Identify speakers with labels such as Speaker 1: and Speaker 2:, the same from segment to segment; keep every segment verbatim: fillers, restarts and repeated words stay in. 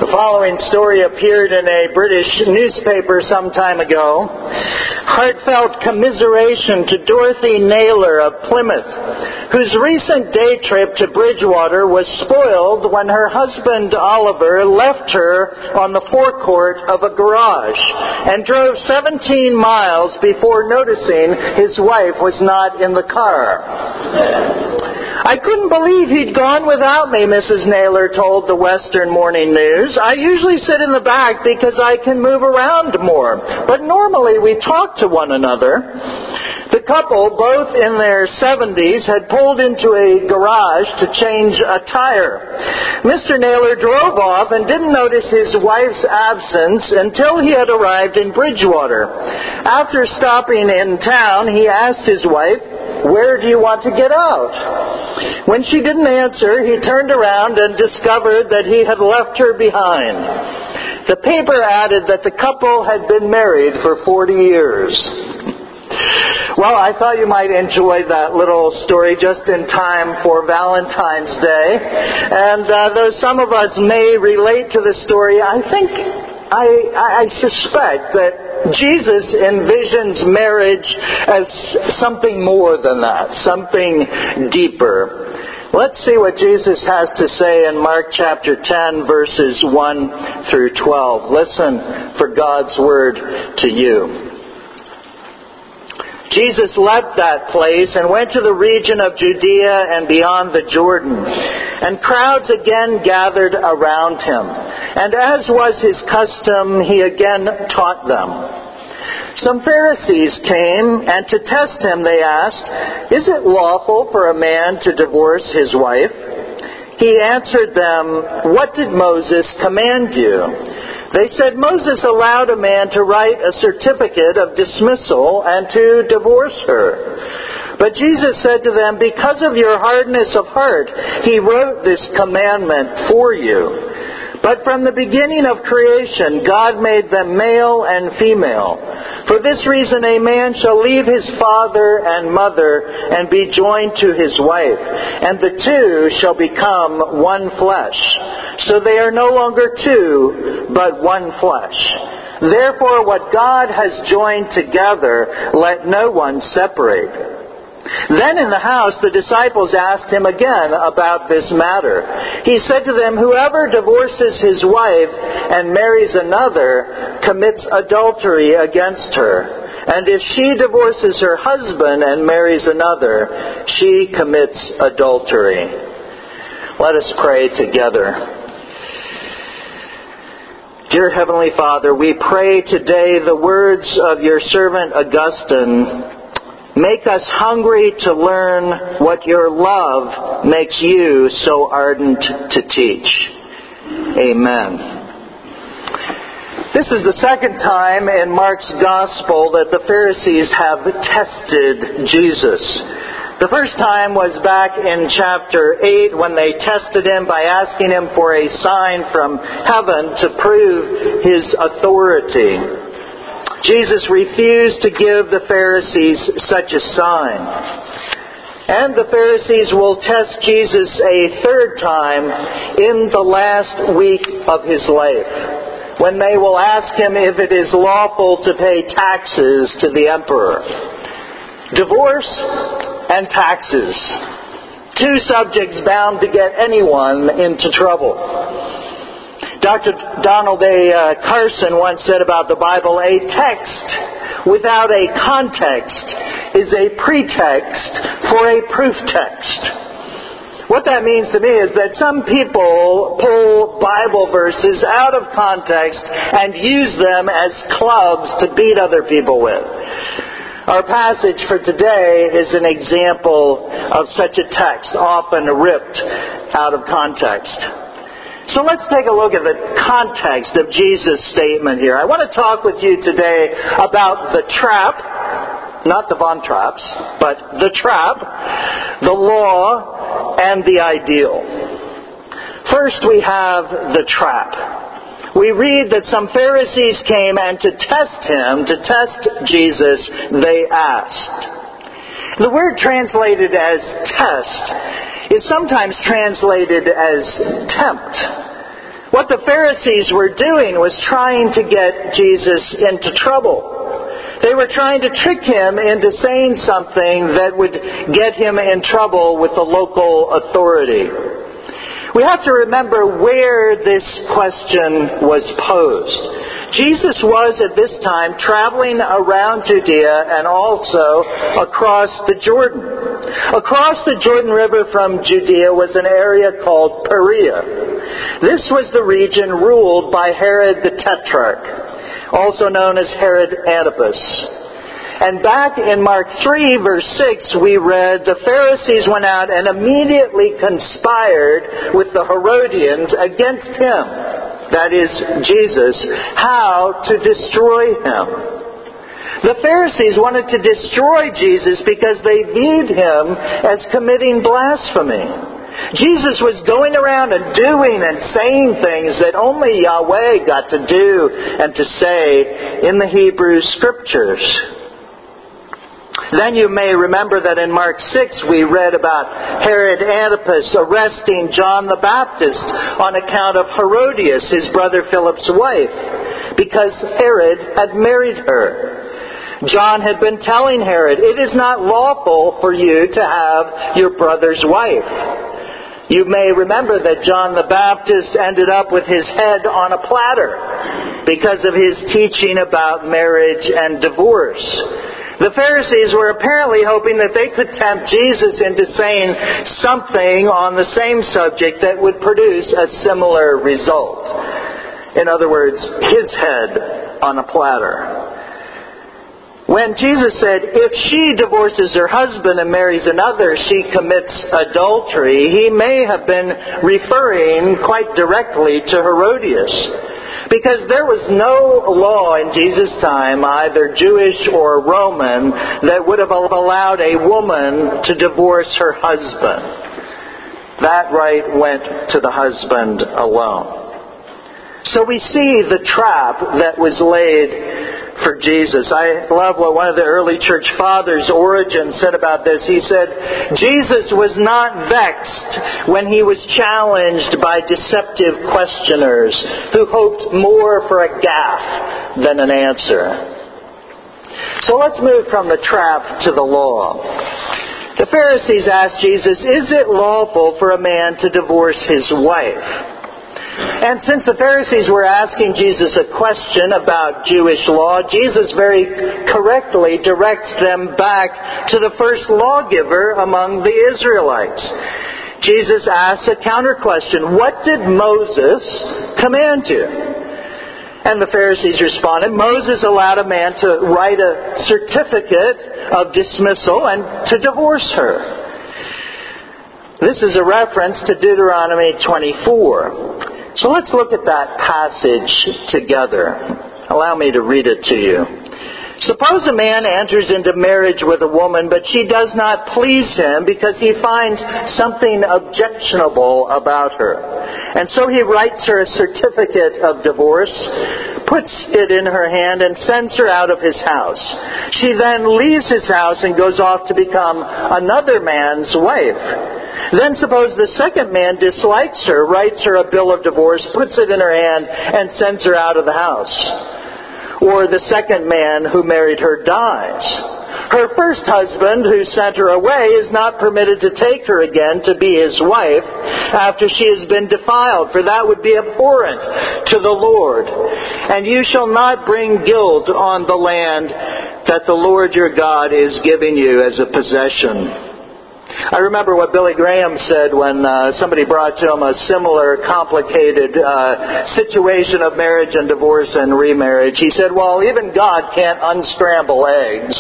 Speaker 1: The following story appeared in a British newspaper some time ago. Heartfelt commiseration to Dorothy Naylor of Plymouth, whose recent day trip to Bridgewater was spoiled when her husband Oliver left her on the forecourt of a garage and drove seventeen miles before noticing his wife was not in the car. I couldn't believe he'd gone without me, Missus Naylor told the Western Morning News. I usually sit in the back because I can move around more, but normally we talk to one another. The couple, both in their seventies, had pulled into a garage to change a tire. Mister Naylor drove off and didn't notice his wife's absence until he had arrived in Bridgewater. After stopping in town, he asked his wife, "Where do you want to get out?" When she didn't answer, he turned around and discovered that he had left her behind. The paper added that the couple had been married for forty years. Well, I thought you might enjoy that little story just in time for Valentine's Day. And uh, though some of us may relate to the story, I think, I, I suspect that Jesus envisions marriage as something more than that, something deeper. Let's see what Jesus has to say in Mark chapter ten, verses one through twelve. Listen for God's word to you. Jesus left that place and went to the region of Judea and beyond the Jordan. And crowds again gathered around him. And as was his custom, he again taught them. Some Pharisees came, and to test him they asked, "Is it lawful for a man to divorce his wife?" He answered them, "What did Moses command you?" They said, "Moses allowed a man to write a certificate of dismissal and to divorce her." But Jesus said to them, "Because of your hardness of heart, he wrote this commandment for you. But from the beginning of creation, God made them male and female. For this reason, a man shall leave his father and mother and be joined to his wife, and the two shall become one flesh. So they are no longer two, but one flesh. Therefore, what God has joined together, let no one separate." Then in the house the disciples asked him again about this matter. He said to them, "Whoever divorces his wife and marries another commits adultery against her. And if she divorces her husband and marries another, she commits adultery." Let us pray together. Dear Heavenly Father, we pray today the words of your servant Augustine. Make us hungry to learn what your love makes you so ardent to teach. Amen. This is the second time in Mark's Gospel that the Pharisees have tested Jesus. The first time was back in chapter eight when they tested him by asking him for a sign from heaven to prove his authority. Jesus refused to give the Pharisees such a sign. And the Pharisees will test Jesus a third time in the last week of his life, when they will ask him if it is lawful to pay taxes to the emperor. Divorce and taxes. Two subjects bound to get anyone into trouble. Doctor Donald A. Uh, Carson once said about the Bible, "A text without a context is a pretext for a proof text." What that means to me is that some people pull Bible verses out of context and use them as clubs to beat other people with. Our passage for today is an example of such a text, often ripped out of context. So let's take a look at the context of Jesus' statement here. I want to talk with you today about the trap, not the Von Trapps, but the trap, the law, and the ideal. First, we have the trap. We read that some Pharisees came, and to test him, to test Jesus, they asked. The word translated as test is sometimes translated as tempt. What the Pharisees were doing was trying to get Jesus into trouble. They were trying to trick him into saying something that would get him in trouble with the local authority. We have to remember where this question was posed. Jesus was at this time traveling around Judea and also across the Jordan. Across the Jordan River from Judea was an area called Perea. This was the region ruled by Herod the Tetrarch, also known as Herod Antipas. And back in Mark three, verse six, we read, the Pharisees went out and immediately conspired with the Herodians against him, that is, Jesus, how to destroy him. The Pharisees wanted to destroy Jesus because they viewed him as committing blasphemy. Jesus was going around and doing and saying things that only Yahweh got to do and to say in the Hebrew Scriptures. Then you may remember that in Mark six we read about Herod Antipas arresting John the Baptist on account of Herodias, his brother Philip's wife, because Herod had married her. John had been telling Herod, it is not lawful for you to have your brother's wife. You may remember that John the Baptist ended up with his head on a platter because of his teaching about marriage and divorce. The Pharisees were apparently hoping that they could tempt Jesus into saying something on the same subject that would produce a similar result. In other words, his head on a platter. When Jesus said, if she divorces her husband and marries another, she commits adultery, he may have been referring quite directly to Herodias. Because there was no law in Jesus' time, either Jewish or Roman, that would have allowed a woman to divorce her husband. That right went to the husband alone. So we see the trap that was laid for Jesus. I love what one of the early church fathers, Origen, said about this. He said, Jesus was not vexed when he was challenged by deceptive questioners who hoped more for a gaffe than an answer. So let's move from the trap to the law. The Pharisees asked Jesus, is it lawful for a man to divorce his wife? And since the Pharisees were asking Jesus a question about Jewish law, Jesus very correctly directs them back to the first lawgiver among the Israelites. Jesus asks a counter question, what did Moses command you? And the Pharisees responded, Moses allowed a man to write a certificate of dismissal and to divorce her. This is a reference to Deuteronomy twenty-four. So let's look at that passage together. Allow me to read it to you. Suppose a man enters into marriage with a woman, but she does not please him because he finds something objectionable about her. And so he writes her a certificate of divorce, puts it in her hand, and sends her out of his house. She then leaves his house and goes off to become another man's wife. Then suppose the second man dislikes her, writes her a bill of divorce, puts it in her hand, and sends her out of the house. Or the second man who married her dies. Her first husband, who sent her away, is not permitted to take her again to be his wife after she has been defiled, for that would be abhorrent to the Lord. And you shall not bring guilt on the land that the Lord your God is giving you as a possession. I remember what Billy Graham said when uh, somebody brought to him a similar complicated uh, situation of marriage and divorce and remarriage. He said, well, even God can't unscramble eggs.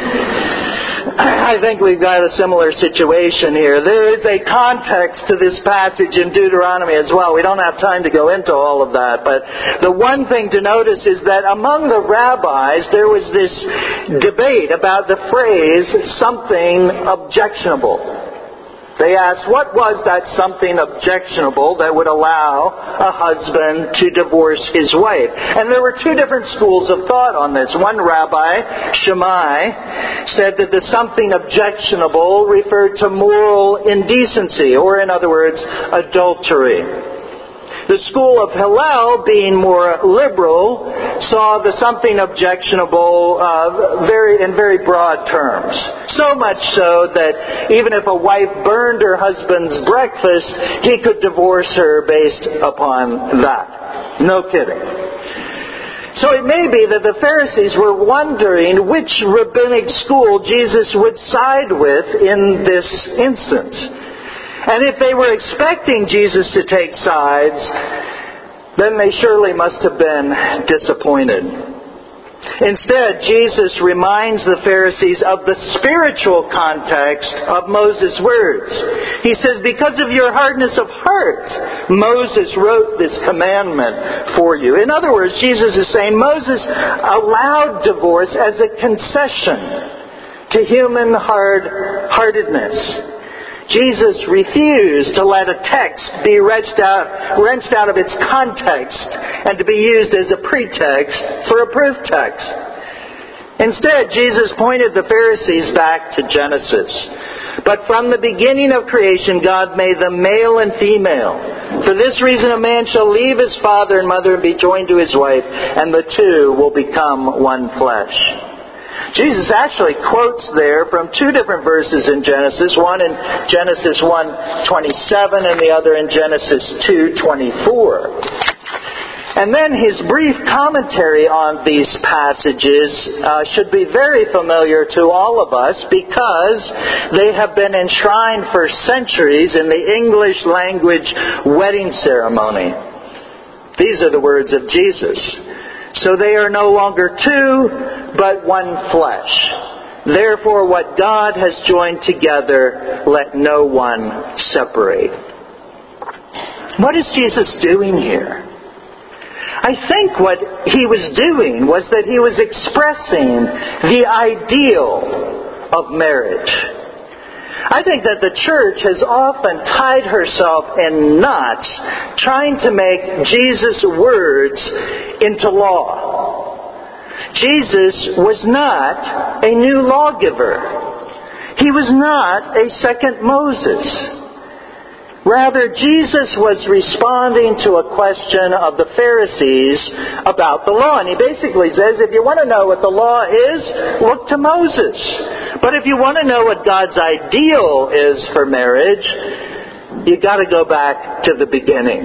Speaker 1: I think we've got a similar situation here. There is a context to this passage in Deuteronomy as well. We don't have time to go into all of that. But the one thing to notice is that among the rabbis, there was this debate about the phrase, something objectionable. They asked, what was that something objectionable that would allow a husband to divorce his wife? And there were two different schools of thought on this. One rabbi, Shammai, said that the something objectionable referred to moral indecency, or in other words, adultery. The school of Hillel, being more liberal, saw the something objectionable uh, very in very broad terms. So much so that even if a wife burned her husband's breakfast, he could divorce her based upon that. No kidding. So it may be that the Pharisees were wondering which rabbinic school Jesus would side with in this instance. And if they were expecting Jesus to take sides, then they surely must have been disappointed. Instead, Jesus reminds the Pharisees of the spiritual context of Moses' words. He says, because of your hardness of heart, Moses wrote this commandment for you. In other words, Jesus is saying Moses allowed divorce as a concession to human hard-heartedness. Jesus refused to let a text be wrenched out, wrenched out of its context and to be used as a pretext for a proof text. Instead, Jesus pointed the Pharisees back to Genesis. But from the beginning of creation, God made them male and female. For this reason, a man shall leave his father and mother and be joined to his wife, and the two will become one flesh. Jesus actually quotes there from two different verses in Genesis, one in Genesis one twenty-seven and the other in Genesis two twenty-four. And then his brief commentary on these passages uh, should be very familiar to all of us because they have been enshrined for centuries in the English language wedding ceremony. These are the words of Jesus. So they are no longer two, but one flesh. Therefore, what God has joined together, let no one separate. What is Jesus doing here? I think what he was doing was that he was expressing the ideal of marriage. I think that the church has often tied herself in knots trying to make Jesus' words into law. Jesus was not a new lawgiver. He was not a second Moses. Rather, Jesus was responding to a question of the Pharisees about the law. And he basically says, if you want to know what the law is, look to Moses. But if you want to know what God's ideal is for marriage, you've got to go back to the beginning.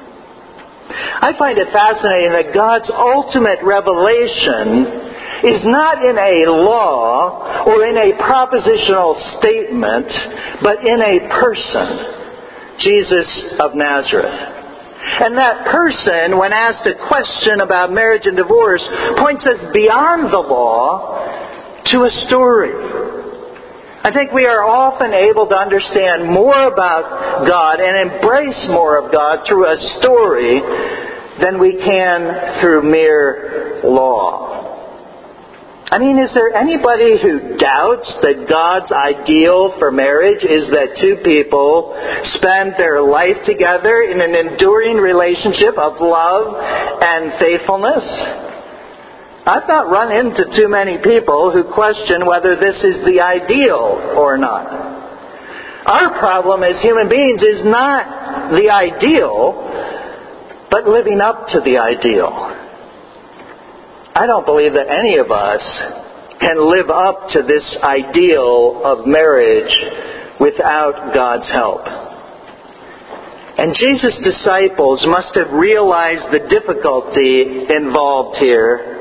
Speaker 1: I find it fascinating that God's ultimate revelation is not in a law or in a propositional statement, but in a person. Jesus of Nazareth. And that person, when asked a question about marriage and divorce, points us beyond the law to a story. I think we are often able to understand more about God and embrace more of God through a story than we can through mere law. I mean, is there anybody who doubts that God's ideal for marriage is that two people spend their life together in an enduring relationship of love and faithfulness? I've not run into too many people who question whether this is the ideal or not. Our problem as human beings is not the ideal, but living up to the ideal. I don't believe that any of us can live up to this ideal of marriage without God's help. And Jesus' disciples must have realized the difficulty involved here.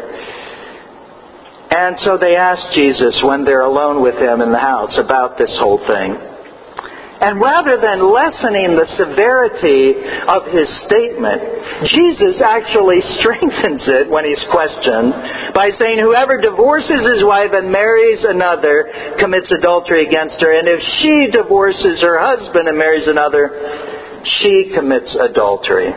Speaker 1: And so they asked Jesus when they're alone with him in the house about this whole thing. And rather than lessening the severity of his statement, Jesus actually strengthens it when he's questioned by saying, whoever divorces his wife and marries another commits adultery against her. And if she divorces her husband and marries another, she commits adultery.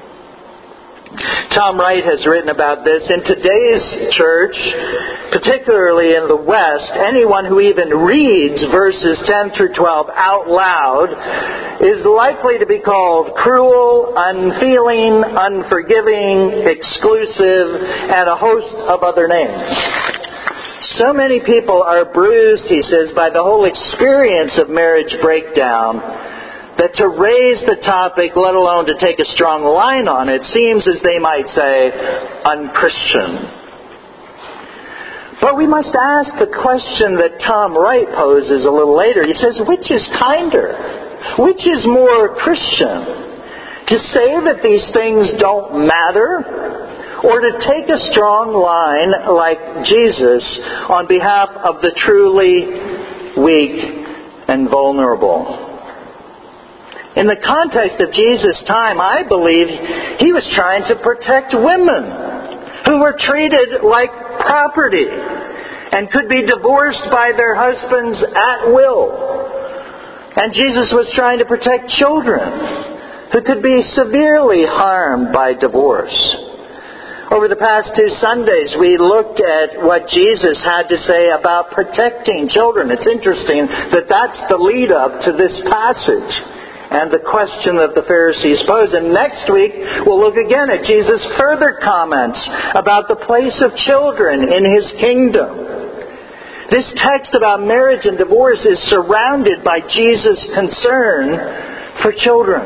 Speaker 1: Tom Wright has written about this. In today's church, particularly in the West, anyone who even reads verses ten through twelve out loud is likely to be called cruel, unfeeling, unforgiving, exclusive, and a host of other names. So many people are bruised, he says, by the whole experience of marriage breakdown that to raise the topic, let alone to take a strong line on it, seems, as they might say, unchristian. But we must ask the question that Tom Wright poses a little later. He says, which is kinder? Which is more Christian? To say that these things don't matter, or to take a strong line like Jesus on behalf of the truly weak and vulnerable? In the context of Jesus' time, I believe he was trying to protect women who were treated like property and could be divorced by their husbands at will. And Jesus was trying to protect children who could be severely harmed by divorce. Over the past two Sundays, we looked at what Jesus had to say about protecting children. It's interesting that that's the lead up to this passage and the question that the Pharisees pose. And next week, we'll look again at Jesus' further comments about the place of children in His kingdom. This text about marriage and divorce is surrounded by Jesus' concern for children.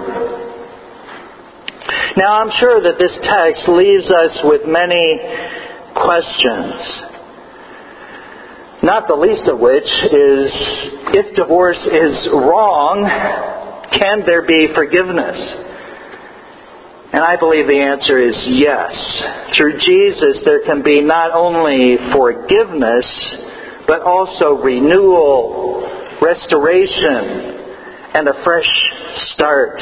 Speaker 1: Now, I'm sure that this text leaves us with many questions, not the least of which is, if divorce is wrong, can there be forgiveness? And I believe the answer is yes. Through Jesus, there can be not only forgiveness, but also renewal, restoration, and a fresh start.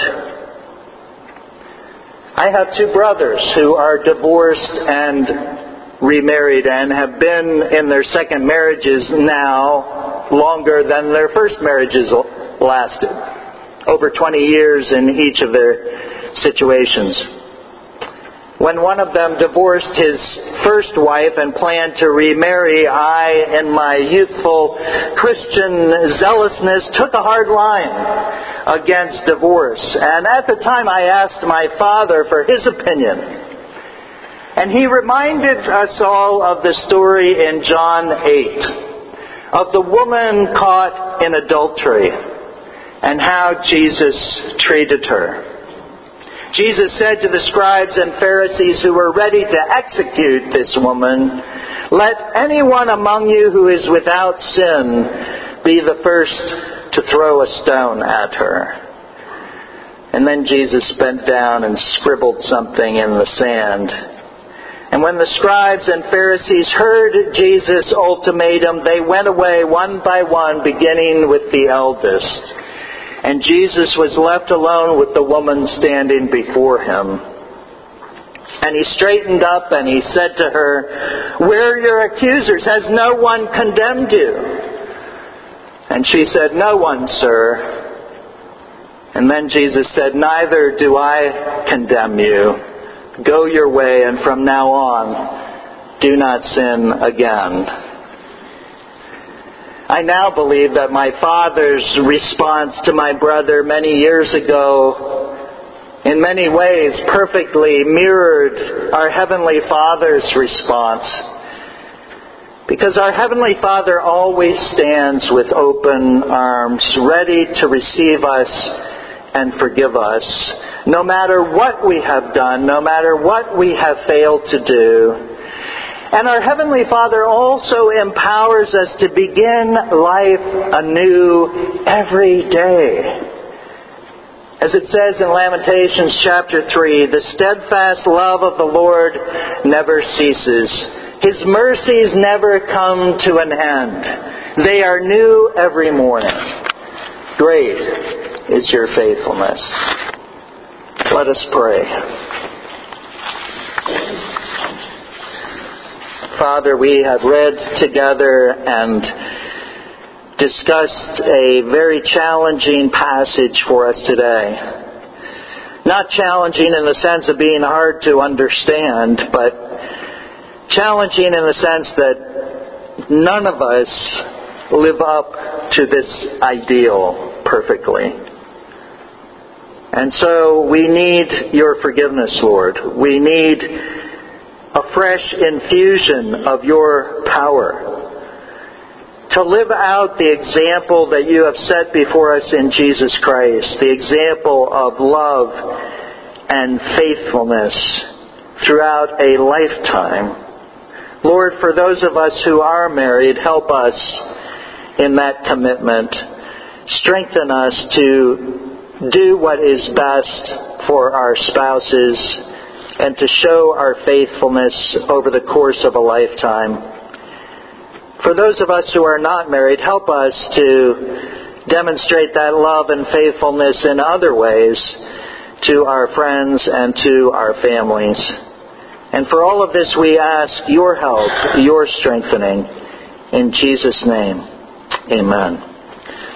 Speaker 1: I have two brothers who are divorced and remarried and have been in their second marriages now longer than their first marriages lasted. Over twenty years in each of their situations. When one of them divorced his first wife and planned to remarry, I, in my youthful Christian zealousness, took a hard line against divorce. And at the time I asked my father for his opinion. And he reminded us all of the story in John eight of the woman caught in adultery and how Jesus treated her. Jesus said to the scribes and Pharisees who were ready to execute this woman, "Let anyone among you who is without sin be the first to throw a stone at her." And then Jesus bent down and scribbled something in the sand. And when the scribes and Pharisees heard Jesus' ultimatum, they went away one by one, beginning with the eldest. And Jesus was left alone with the woman standing before him. And he straightened up and he said to her, "Where are your accusers? Has no one condemned you?" And she said, "No one, sir." And then Jesus said, "Neither do I condemn you. Go your way, and from now on, do not sin again." I now believe that my father's response to my brother many years ago, in many ways, perfectly mirrored our Heavenly Father's response. Because our Heavenly Father always stands with open arms, ready to receive us and forgive us, no matter what we have done, no matter what we have failed to do. And our Heavenly Father also empowers us to begin life anew every day. As it says in Lamentations chapter three, "The steadfast love of the Lord never ceases. His mercies never come to an end. They are new every morning. Great is your faithfulness." Let us pray. Father, we have read together and discussed a very challenging passage for us today. Not challenging in the sense of being hard to understand, but challenging in the sense that none of us live up to this ideal perfectly. And so we need your forgiveness, Lord. We need a fresh infusion of your power to live out the example that you have set before us in Jesus Christ, the example of love and faithfulness throughout a lifetime. Lord, for those of us who are married, help us in that commitment. Strengthen us to do what is best for our spouses and to show our faithfulness over the course of a lifetime. For those of us who are not married, help us to demonstrate that love and faithfulness in other ways to our friends and to our families. And for all of this we ask your help, your strengthening. In Jesus' name, amen.